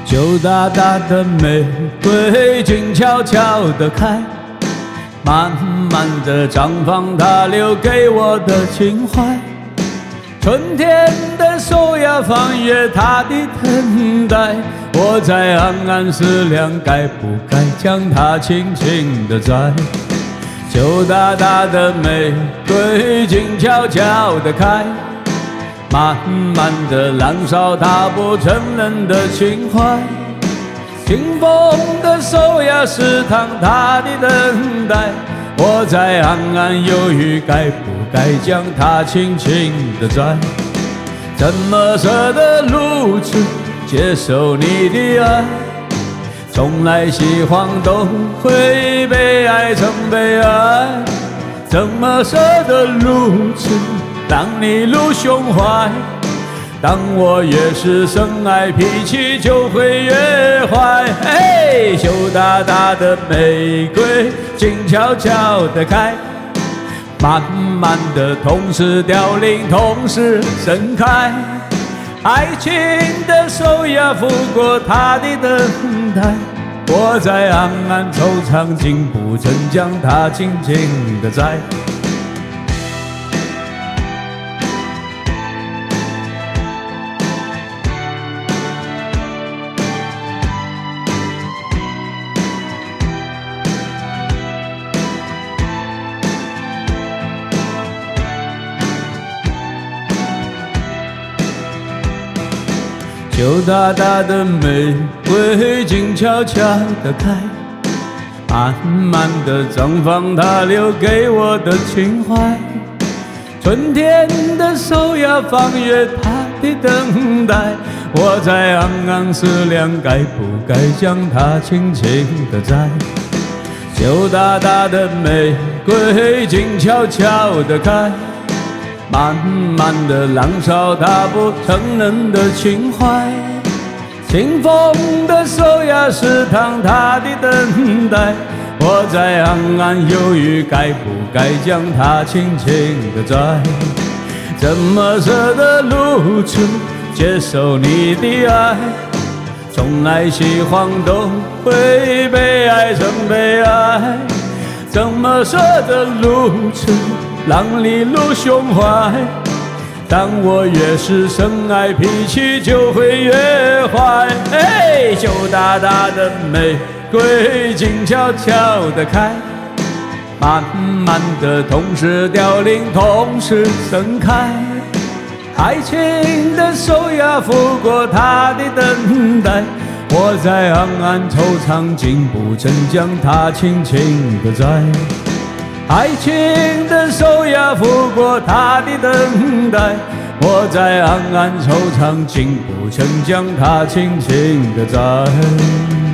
旧大大的玫瑰静悄悄地开，慢慢地绽放它留给我的情怀。春天的手呀，翻越它的等待，我在暗暗思量，该不该将它轻轻地摘？旧大大的玫瑰静悄悄地开，慢慢地燃烧它不承认的情怀。清风的手呀，试探它的等待，我在暗暗犹豫，该不该将它轻轻地摘？怎么舍得如此接受你的爱？从来喜欢都会被爱成悲哀，怎么舍得如此让你入胸怀？当我越是深爱，脾气就会越坏。羞答答的玫瑰静悄悄地开，慢慢的同时凋零，同时盛开。爱情的手呀，拂过它的等待，我在暗暗惆怅，竟不曾将它轻轻地摘。旧大大的玫瑰静悄悄地开，慢慢地绽放它留给我的情怀。春天的手呀，翻越它的等待，我在暗暗思量，该不该将它轻轻地摘？旧大大的玫瑰静悄悄地开，慢慢地燃烧它不承认的情怀。清风的手呀，试探它的等待，我在暗暗犹豫，该不该将它轻轻地摘？怎么舍得如此接受你的爱？从来喜欢都会被爱成悲哀，怎么舍得如此让你入胸怀？当我越是深爱，脾气就会越坏。羞答答的玫瑰静悄悄地开，慢慢的同时凋零，同时盛开。爱情的手呀，拂过它的等待，我在暗暗惆怅，竟不曾将它轻轻地摘。爱情的手呀，拂过它的等待，我在暗暗惆怅，竟不曾将它轻轻地摘。